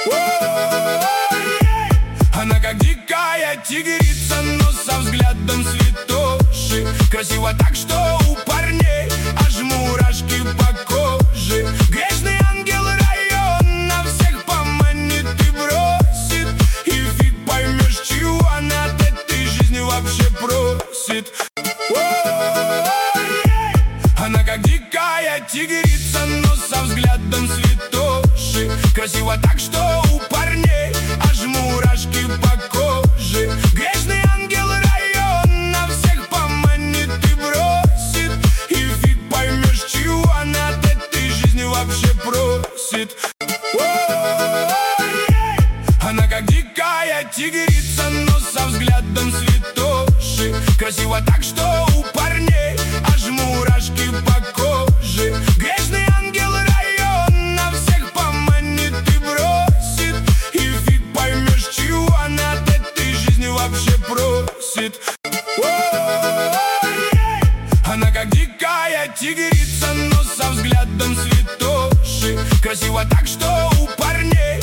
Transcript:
Она как дикая тигрица, но со взглядом святоши. Красиво так, что у парней аж мурашки по коже. Грешный ангел района всех поманит и бросит, и фиг поймешь, чего она от этой жизни вообще просит. Она как дикая тигрица, но со взглядом святоши. Красиво так, что у парней аж мурашки по коже. Грешный ангел района всех поманит и бросит, и фиг поймешь, чего она от этой жизни вообще просит. Она как дикая тигрица, но со взглядом святоши. Красиво так, что у парней аж мурашки по коже. Грешный ангел района всех поманит и бросит, и фиг поймешь, чего она от этой жизни вообще просит. Она как дикая тигрица, но со взглядом святоши. Красиво так, что у парней